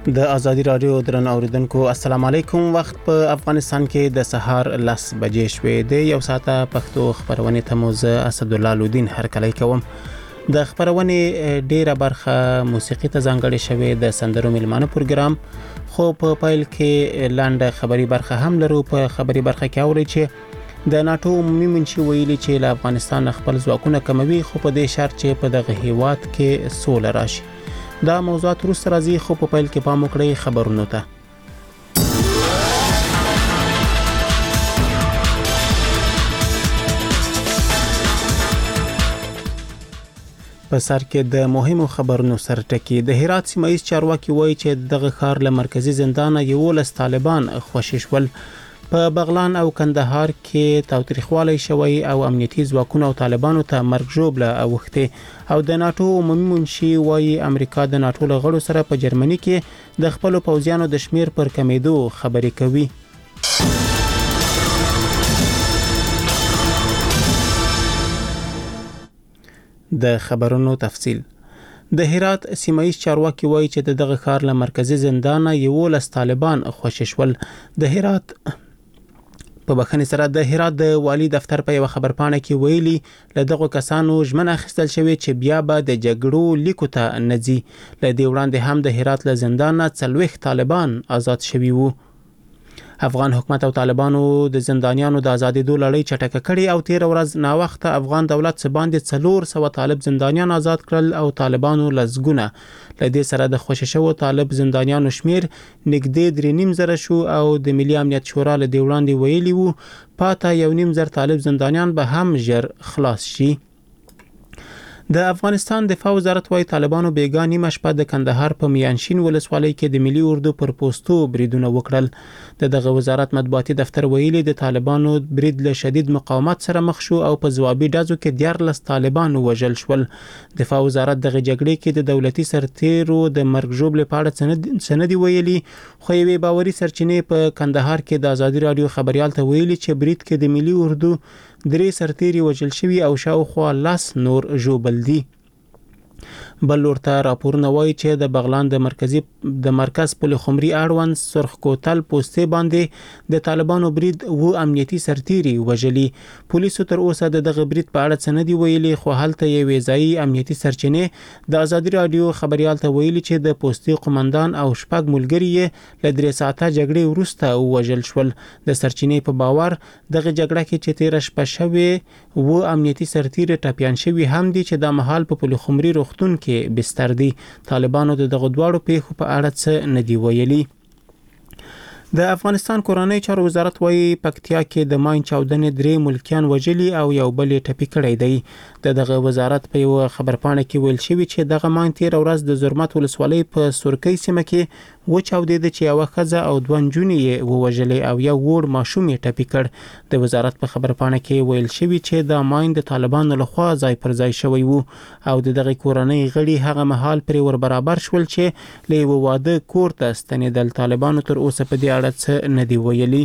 د ازادي رادیو درنو اوریدونکو السلام علیکم. وخت په افغانستان کې د سهار 10 بجې شوې د یو ساعته پښتو خبرونه ته موزه اسد الله لودین هرکلی کوم. د خبرونه ډیره برخه موسیقي ته ځانګړې شوې د سندرو میلمانه پروګرام، خو په پایل کې لاندې خبري برخه هم لرو. په خبري برخه کې اوري چې د ناتو عمومي منشي ویلي چې له افغانستان خپل ځواکونه کموي، خو په دې شرط چې په دغه هیواد کې سوله راشي. دا موضوعات وروسته راځي، خو په پیل کې پام وکړئ خبرونو ته. په سر کې د مهمو خبرونو سرټکی. د هرات سیمایي چارواکي وایي چې دغه ښار له مرکزی زندان 11 طالبان خوشي شول. په بغلان او کندهار کې تاوتریخوالی شوی او امنیتي ځواکونه او طالبانو ته مرګ ژوبله اوښتې. او د ناتو عمومي منشي وایي امریکا د ناتو له غړو سره په جرمني کې د خپل پوځیانو د شمیر پر کمیدو خبرې کوي. د خبرونو تفصیل. د هرات سیمایي چارواکي وایي چې دغه ښار له مرکزی زندان 11 طالبان خوشي شول. د هرات په بخښنې سره د هرات د والی دفتر په یو خبرپاڼه کې ویلي له دغه کسانو ژمنه اخیستل شوې چې بیا به د جګړو لیکو ته نځي. له دې وړاندې هم د هرات له زندان 40 طالبان آزاد شوي وو. افغان حکومت او طالبانو د زندانیانو د ازادېدو لړۍ چټکه کړې او 13 ورځ ناوخته افغان دولت سباندې 400 طالب زندانیان آزاد کړل او طالبانو لزګونه. له دې سره د خوشی شوو طالب زندانیانو شمیر نږدې 3.5 شو او د ملي امنیت شورا له دې وړاندې ویلي وو پاته 1.5 طالب زندانیان به هم ژر خلاص شي. د افغانستان دفاع وزارت وايي طالبانو بیګا نیمه شپه د کندهار په میانشین ولسوالۍ کې د ملي اردو پر پوسټو بریدونه وکړل. دغه وزارت مطبوعاتي دفتر ویلي د طالبانو برید له شدید مقاومت سره مخ شو او په ځوابي ډزو کې 14 طالبان وژل شول. دفاع وزارت دغه جګړې کې د دولتي سرتیرو د مرګ ژوبلې په اړه سندې ویلي، خو یوې باوري سرچینې په کندهار کې د ازادي رادیو خبريال ته ویلي چې برید کې د ملي اردو 3 سرتیري وژل شوي او شاوخوا 10 نور ژوبل دي. بل ورته راپورونه وایي چې د بغلان د مرکز پل خمري اړوند سرخ کوتل پوسټې باندې د طالبانو برید و امنیتي سرتیري وژلي. پولیسو تر اوسه دغه برید په اړه څه نه دي ویلي، خو هلته یوې ځایي امنیتي سرچینې د ازادي رادیو خبريال ته ویلي چې د پوسټې قومندان او شپږ ملګري یې له 3 ساعته جګړې وروسته وژل شول. د سرچینې په باور دغه جګړه کې چې 13 شپه شوې و امنیتي سرتیري ټپیان شوي هم دي چې د مهال په پل خمري روغتون کې بستر دي. طالبانو دغه دواړو پیښو په اړه څه نه دی ویلي. د افغانستان کورنۍ چارو وزارت وايي پکتیا کې د ماین چاودنې 3 ملکیان وژلي او یو بل ټپي کړی دی. دغه وزارت په یو خبرپاڼه کې ویل شوی چې دغه ماین 13 ورځ د زرمت ولسوالۍ په سورکۍ سیمه کې وچاودېد چې یو ښځه او 2 نجونې یې ووژلې او یو وړ ماشوم یې ټپي کړ. د وزارت په خبرپاڼه کې ویل شوی چې د ماین د طالبانو لخوا ځای پر ځای شوی وو او دغه کورنۍ غړي هغه مهال پر ور برابر شول چې له یو واده کور ته ستنېدل. طالبانو تر اوسه په دې اړه څه نه دی ویلي.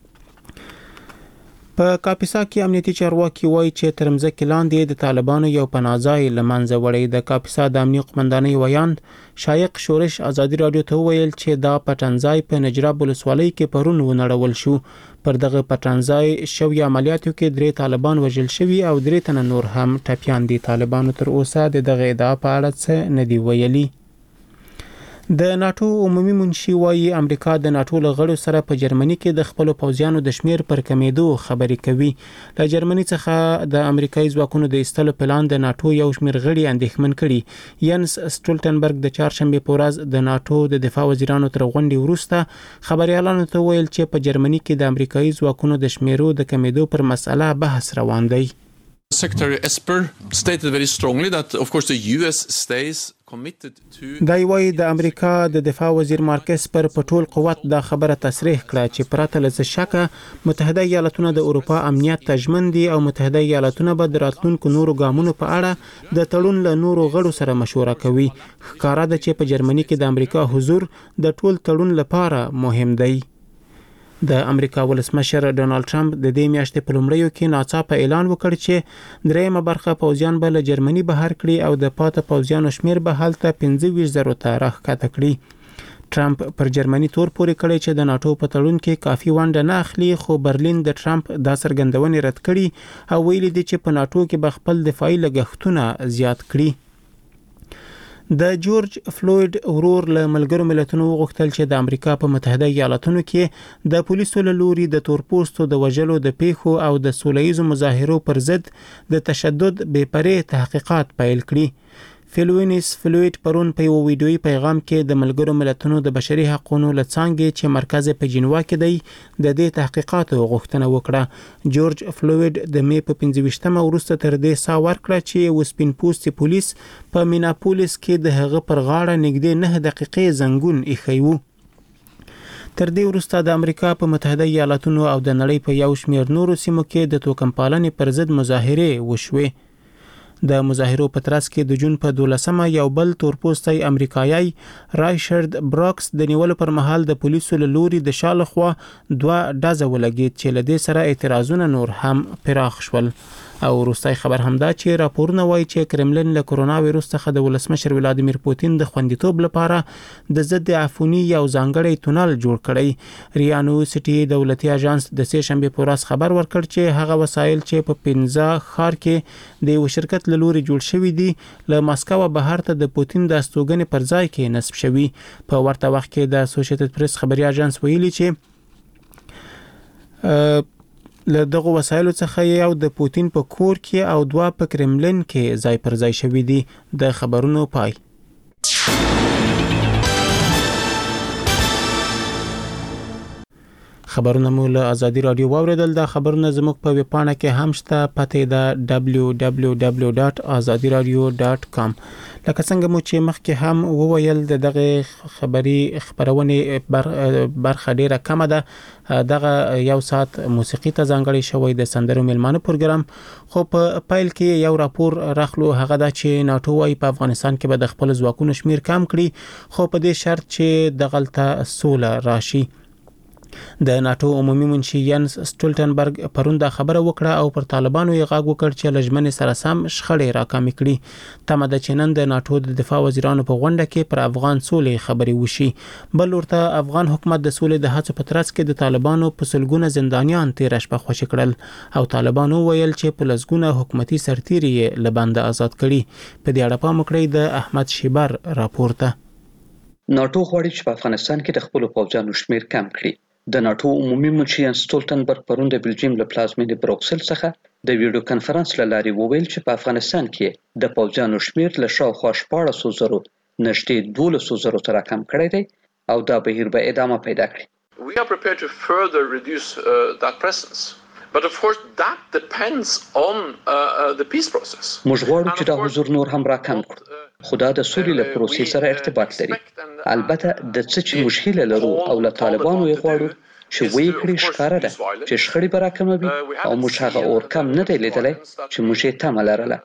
په کاپیسا کې امنیتي چارواکي وایي چې تر مځکې لاندې د طالبانو یو پناهځای له منځه وړی. د کاپیسا د امنیتي قومندانۍ ویاند شایق شورش ازادي رادیو ته ویل چې دا پټنځای په نجراب ولسوالۍ کې پرون ونړول شو. پر دغه پټنځای شوی عملیاتو کې 3 طالبان وژل شوي او 3 تنه نور هم ټپیان دي. طالبانو تر اوسه دغه ادعا په اړه څه نه دی ویلي. د ناتو عمومي منشي وایي امریکا د ناتو له غړو سره په جرمني کې د خپل پوځیانو د شمیر پر کمیدو خبرې کوي. له جرمني څخه د امریکایي ځواکونو د ایستلو پلان د ناتو یو شمیر غړي اندېښمن کړي. ینس سټولټنبرګ د چهارشنبه په ورځ د ناتو د دفاع وزیرانو تر غونډې وروسته خبريالانو ته ویل چې په جرمني کې د امریکایي ځواکونو د شمیرو د کمیدو پر مسله بحث روان دی. Secretary Esper stated very strongly that of course the US stays committed to دای وای د امریکا د دفاع وزیر مارکس پر پټول قوت دا خبره تصریح کړه چې پراته له شکه متحده ایالاتونه د اروپا امنیت تضمین دي او متحده ایالاتونه به د راتلونکو نورو ګامونو په اړه د تړون له نورو غړو سره مشوره کوي. ښکارا ده چې په جرمني کې د امریکا حضور د ټول تړون لپاره مهم دی. د امریکا ولسمشر ډونالد ټرمپ د دې میاشتې په لومړیو کې ناڅاپه اعلان وکړ چې درېمه برخه پوځیان به له جرمني بهر کړي او د پاته پوځیانو شمیر به هلته 25,000 ته راښکته کړي. ټرمپ پر جرمني تور پورې کړی چې د ناتو په تړون کې کافي ونډه نه اخلي، خو برلین د ټرمپ دا څرګندونې رد کړي او ویلي دي چې په ناتو کې به خپل دفاعي لګښتونه زیات کړي. د جورج فلوید ورور له ملګرو ملتونو وغوښتل چې د امریکا په متحده ایالاتونو کې د پولیسو له لوري د تورپوستو د وژلو د پیښو او د سولهییزو مظاهرو پر ضد د تشدد بې پرې تحقیقات پیل کړي. فلوید پرون په یو ویډیويي پیغام کې د ملګرو ملتونو د بشري حقوقو له څانګې چې مرکز په جنیوا کې دی د دې تحقیقاتو غوښتنه وکړه. جورج فلوید د می په 25مه وروسته تر دې سا ورکړه چې یو سپین پوستي پولیس په میناپولیس کې د هغه پر غاړه نږدې 9 دقیقې زنګون ایښی و. تر دې وروسته د امریکا په متحده ایالاتونو او د نړۍ په یو شمېر نورو سیمو کې د توکمپالنې پر ضد مظاهرې وشوې. د مظاهرو په ترڅ کې د جون په 12مه یو بل تورپوستی امریکایي رایشارد براکس د نیولو پر مهال د پولیسو له لوري د شا له خوا 2 ډزه ولګېد چې له دې سره اعتراضونه نور هم پراخ شول. او وروستی خبر همدا چې راپورونه وایي چې کرملین له کرونا وایروس څخه د ولسمشر ولادیمیر پوتین د خوندیتوب لپاره د ضد عفونی یو ځانګړی تونل جوړ کړی. ریا نیوسټي دولتي اژانس د سه شنبه په ورځ خبر ورکړ چې هغه وسایل چې په 15 ښار کې د یو شرکت له لوري جوړ شوی دي له ماسکو بهر ته د پوتین د استوګنې پر ځای کې نصب شوی. په ورته وخت کې د اسوسییټډ پریس خبري اژانس ویلي چې له دغه وسایلو څخه یو د پوتین په کور کې او 2 په کرملین کې ځای پر ځای شوی دي. د خبرونو پای. خبرونه مو له ازادي رادیو واوریدل. دا خبرونه زموږ په ویب پاڼه کې هم شته، پته ده www.azadiradio.com. لکه څنګه مو چې مخکې هم وویل دغه خبري خبرونه برخه ډیره کمه ده. دغه یو ساعت موسیقي ته ځانګړی شوی د سندرو میلمانه پروګرام. خو په پیل کې یو راپور راخلو، هغه دا چې ناتو وايي په افغانستان کې به د خپل ځواکونو شمیر کم کړي، خو په دې شرط چې دغلته سوله راشي. د ناتو عمومي منشي ینس سټولټنبرګ پرون دا خبره وکړه او پر طالبانو یې غاګ وکړ چې لجمن سره سم شخړې راکامې کړي. تمه ده چې نن د ناتو د دفاع وزیرانو په غونډه کې پر افغان سولې خبرې وشي. بل ورته افغان حکومت د سولې د هڅو په ترڅ کې د طالبانو په سلګونه زندانیان تیر شپه خوشي کړل او طالبانو ویل چې په لسګونه حکومتي سرتیري یې لبند آزاد کړي. په دې اړه پام وکړئ د احمد شیبر راپورته. ناتو غواړي چې په افغانستان کې د خپل پوځیانو شمیر کم کړي. د ناتو عمومي منشي ینس سټولټنبرګ پرون د بلجیم له پلازمینې بروکسل څخه د ویډیو کانفرنس له لارې وویل چې په افغانستان کې د پوځیانو شمیر له شاوخوا 14,000 نږدې 12,000 ته راکم کړی دی او دا بهیر به ادامه پیدا کړي. We are prepared to further reduce that presence. But of course that depends on the peace process. موږ غواړو چې دا حضور نور هم راکم کړو، خو دا د سولې له پروسې سره ارتباط لري. البته د څه چې موږ هیله لرو او له طالبانو یې غواړو چې وایي کړي ښکاره ده چې شخړې به راکموي او موږ هغه اور کم نه دی لیدلی چې موږ یې تمه لرله.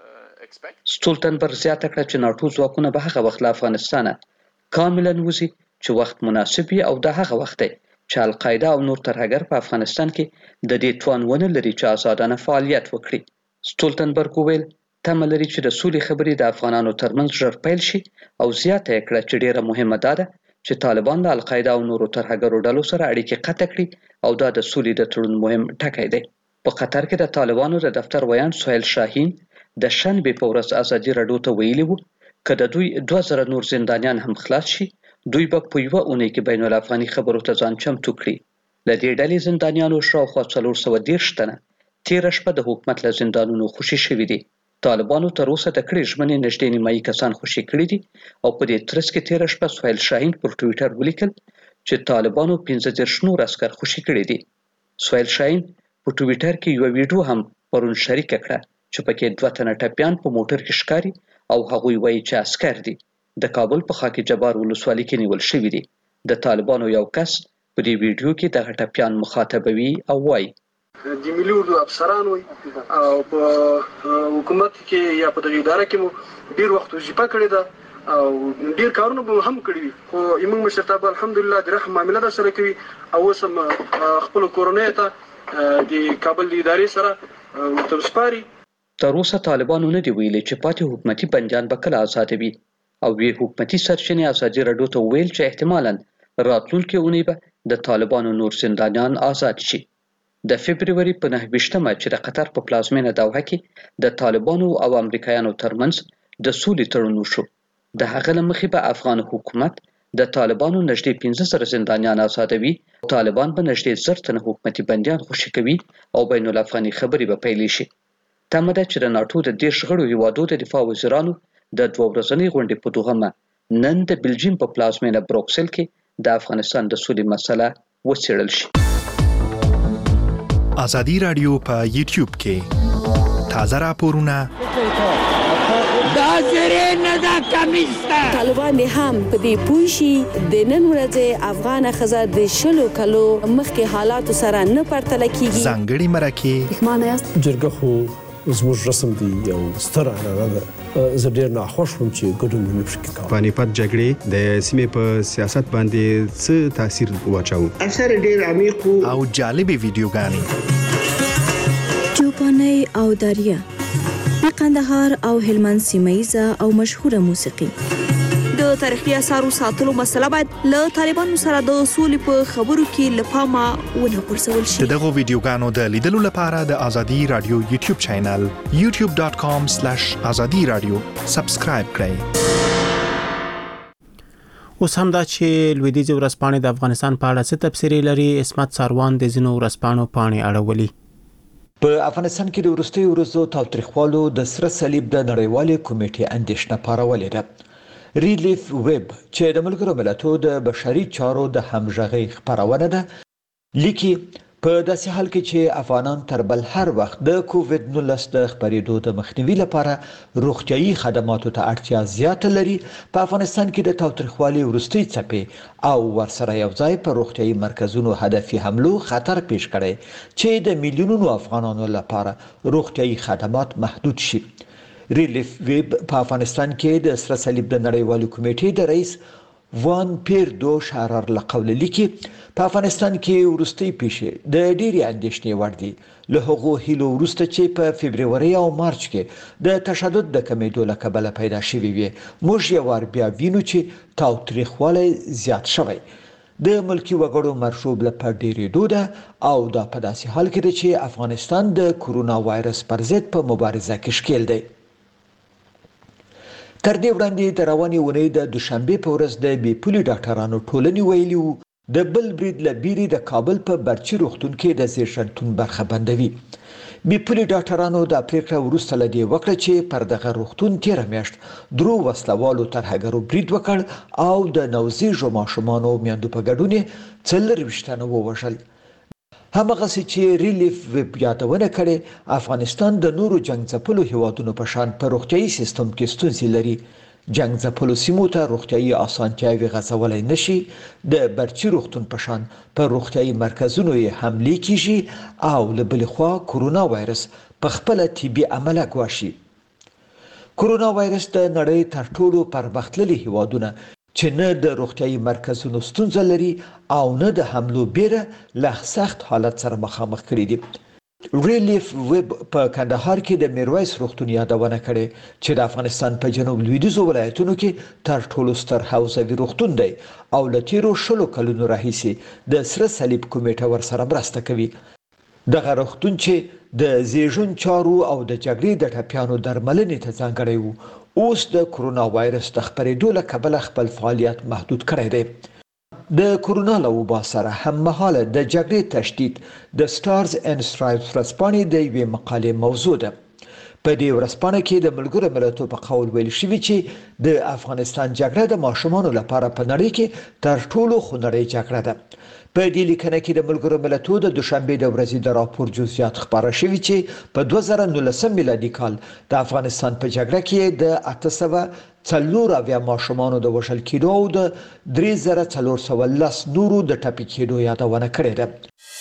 سټولټنبرګ زیاته کړه چې ناتو ځواکونه به هغه وخت له افغانستانه کاملا وځي چې وخت مناسب وي او دا هغه وخت دی چې القاعده او نور ترهګر په افغانستان کې د دې توان ونه لري چې آزادانه فعالیت وکړي. سټولټنبرګ وویل تمه لري چې د سولې خبرې د افغانانو ترمنځ ژر پیل شي او زیاته یې کړه چې ډیره مهمه ده چې طالبان د القاعده او نورو ترهګرو ډلو سره اړیکې قطع کړي او دا د سولې د تړون مهم ټکی دی. په قطر کې د طالبانو د دفتر ویان سهیل شاهین د شنبې په ورځ ازادي راډیو ته ویلي وو که د دوی 2000 نور زندانیان هم خلاص شي دوی به په یوه اونۍ کې بین الافغاني خبرو ته ځان چمتو کړي. له دې ډلې زندانیانو شاوخوا 430 تنه تېره شپه د حکومت له زندانونو خوشي شوي دي. طالبانو تر اوسه د کړې ژمنې نږدې نیمایي کسان خوشي کړي دي او په دې ترڅ کې تېره شپه سهیل شاهین پر ټویټر ولیکل چې طالبانو 15 نور عسکر خوشي کړي دي. سهیل شاهین په ټویټر کې یو ویډیو هم پرون شریکه کړه چې پکې 2 تنه ټپیان په موټر کې ښکاري او هغوی وایي چې عسکر دي. د کابل په خاک جبار ولسوالۍ کې نیول شوي دي. د طالبانو یو کس په دې ویډیو کې دغه ټپیان مخاطبوي او وایي د ملي اردو افسرانو او په حکومت کې یا په دغه اداره کې مو ډیر وخت وظیفه کړې ده او ډیر کارونه به هم کړی وي، خو زموږ مشرتابه الحمدلله د رحم معامله ده سره کوي او اوس هم خپل کورنۍ ته د کابل د ادارې سره ترسپاري. تر اوسه طالبانو نه دی ویلي چې پاتې حکومتي بندیان به کله آزادوي او وی حکومتي سرچینې ازادي راډیو ته ویل چې احتمالاً راتلونکي اونۍ به د طالبانو نور زندانیان آزاد شي. د فبرवरी په 9 چې د قطر په پلازمینه دوحه کې د طالبانو او امریکایانو ترمنځ د سولې تړون وشو. د هغه له مخې به افغان حکومت د طالبانو نږدې 15,000 زندانیان آزادوي. طالبان به نږدې 1000 تنه حکومتي بندیان خوشي کوي او بین الافغاني خبرې به پیل شي. تمه ده چې د ناتو د 10 غړو هیوادو د دفاع وزیرانو د 2 ورځنۍ غونډې په دوحه نن د بلجیم په پلازمینه بروکسل کې د افغانستان د سولې مسله وڅېړل شي. ازادي رادیو په یوټیوب کې تازه راپورونه طالبان هم په دې پوه شي د نن ورځې افغان ښځه د 20 کلو مخکې حالاتو سره نه پرتله کیږي. ځانګړي مرکې جرګه خو زموږ رسم دی یو ستر عنعنه ده. زه ډېر ناخوښ وم چې ګډون نه پکې کوم. پانیپت جګړې د سیمې په سیاست باندې څه تاثیر واچاوه؟ اثر ډېر عمیق او جالبې ویډیوګانې چوپانۍ او دریا د قندهار او هلمند سیمه‌یزه او مشهوره موسیقي. د تاریخي اثارو ساتلو مسله باید له طالبانو سره د اصول په خبرو کې لپاره ونه غورځول شي. دغه ویډیوګانو د لیدلو لپاره د ازادي رادیو یوټیوب چینل youtube.com/azadiradio سبسکرایب کړئ. اوس هم دا چې لویدیځ ورځپاڼې د افغانستان په اړه څه تبصرې لري. اسمت ساروان د ځینو ورځپاڼو پاڼې اړولي. په افغانستان کې د وروستي ورځو تاوتریخوالو د سره صلیب د نړیوالې کمیټې اندېښنه پارولې ده. ریلیف ویب چې د ملګرو ملتونو د بشري چارو د همغږۍ خبرونه ده لیکي په داسې حال کې چې افغانان تر بل هر وخت د کووډ-19 د خپرېدو د مخنیوي لپاره روغتيایي خدماتو ته اړتیا زیاته لري، په افغانستان کې د تاوتریخوالي وروستي څپې او ورسره یو ځای په روغتيایي مرکزونو هدفي حملو خطر پیښ کړي چې د میلیونونو افغانانو لپاره روغتيایي خدمات محدود شي. ریلیف ویب په افغانستان کې د سره صلیب د نړیوالې کمیټې د رئیس وان پیردو شارر لقول لیکي په افغانستان کې وروستي پیښې د ډېری اندېښنې وړ دي. له هغو هیلو وروسته چې په فبرवरी او مارچ کې د تشدد د کمیدو له کبله پیدا شوي وي، موږ یو وار بیا وینو چې تاوتریخوالی زیات شوی. د ملکی وګړو مرشوب لپاره ډېرېدو ده او دا په داسې حال کې ده چې افغانستان د کورونا وایرس پر ضد په مبارزه کې ښکېل دی. تر دې وړاندې د روانې اونۍ د دوشنبه په ورځ د بې پولي ډاکټرانو ټولنې ویلي وو د بل برید له بیرې د کابل په برچي روغتون کې د زیږنتون برخه بندوي. بې پولي ډاکټرانو د پریکړه وروسته له دې وکړه چې پر دغه روغتون تېره میاشت درو وسلوالو ترهګرو برید وکړ او د نوزیږو ماشومانو میندو په ګډون 24 تنه ووژل. همغسې چې ریلیف ویب یادونه کړې افغانستان د نورو جنگ ځپلو هیوادونو په شان په روغتيایي سیستم کې ستونزې لري. جنگ ځپلو سیمو ته روغتيایي اسانتیاوې غځولای نشي، د برچي روغتون په شان په روغتيایي مرکزونو یې حملې کیږي او له بلې خوا کورونا وایرس په خپل طبي عمله ګواښي. کورونا وایرس د نړۍ تر ټولو پرمختللي هیوادونه چې نه د روغتيایي مرکزونو ستونزه لري او نه د حملو بیره له سخت حالت سره مخامخ کړي دي. ریلیف ویب په کندهار کې د میرویس روغتون یادونه کړې چې د افغانستان په جنوب لویدیځو ولایتونو کې تر ټولو ستر حوزوي روغتون دی او له تیرو 20 کلونو راهیسې د سره صلیب کمیټه ورسره مرسته کوي. دغه روغتون چې د زیږون چارو او د جګړې د ټپیانو درملنې ته ځانګړی وو، اوس د کورونا وایرس د خپرېدو له کبله خپل فعالیت محدود کړی دی. د کورونا له وبا سره هممهاله د جګړې تشدید د سټارز اینډ سټرایپس ورځپاڼې د یوې مقالې موضوع ده. په دې ورځپاڼه کې د ملګرو ملتونو په قول ویل شوي چې د افغانستان جګړه د ماشومانو لپاره په نړۍ کې تر ټولو خونړۍ جګړه ده. په دې لیکنه کې د ملګرو ملتونو د دوشنبه د ورځې د راپور جزئیات خبره شوي چې په 2019 میلادي کال د افغانستان په جګړه کې د 840 ماشومانو د وژل کېدو او د 3410 نورو د ټپي کېدو یادونه کړې ده.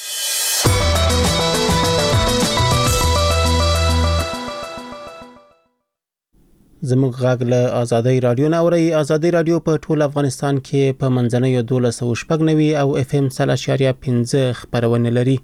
زموږ غږ له آزادۍ رادیو نه اوري. آزادۍ رادیو په ټول افغانستان کې په منځنۍ 1290 او FM 0.5 خبرونه لري.